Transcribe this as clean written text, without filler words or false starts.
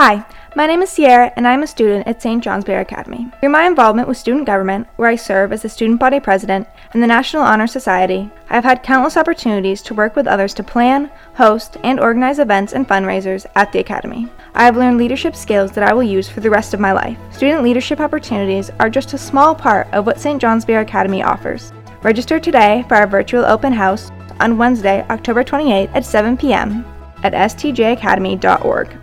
Hi, my name is Sierra and I am a student at St. Johnsbury Academy. Through my involvement with student government, where I serve as the student body president and the National Honor Society, I have had countless opportunities to work with others to plan, host, and organize events and fundraisers at the Academy. I have learned leadership skills that I will use for the rest of my life. Student leadership opportunities are just a small part of what St. Johnsbury Academy offers. Register today for our virtual open house on Wednesday, October 28th at 7 p.m. at stjacademy.org.